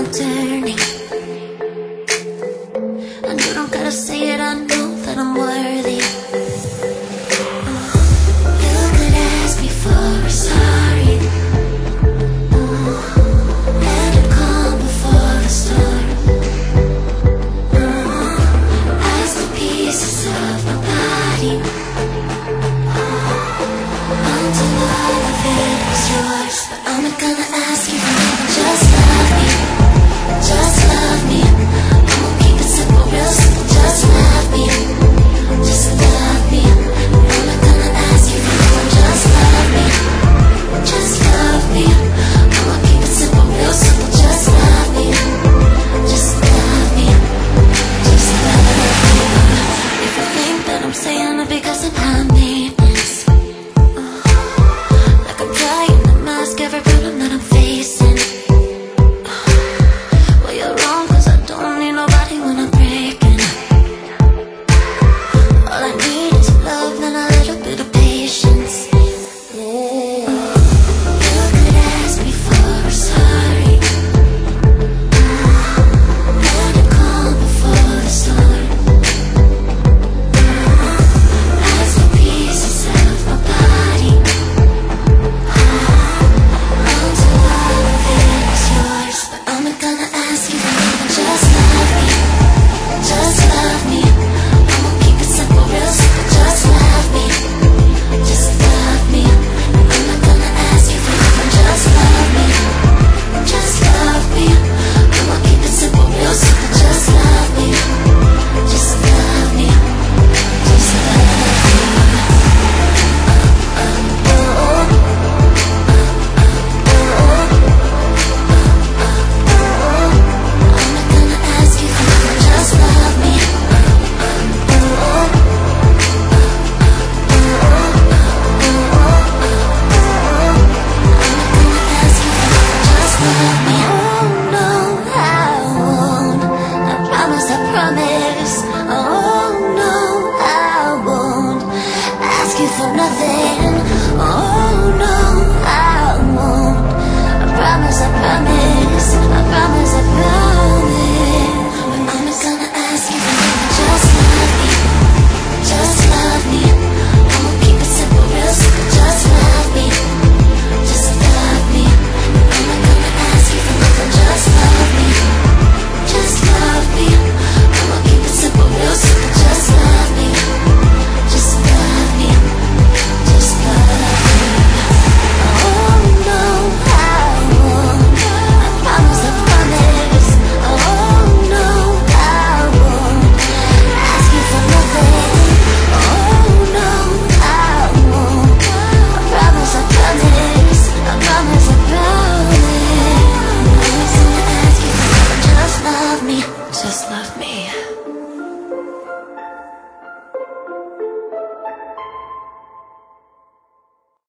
turning. And you don't gotta say it, I know that I'm worthy. You could ask me for a sorry, let it come before the storm. As the pieces of my body, until all of it was yours. But I'm not gonna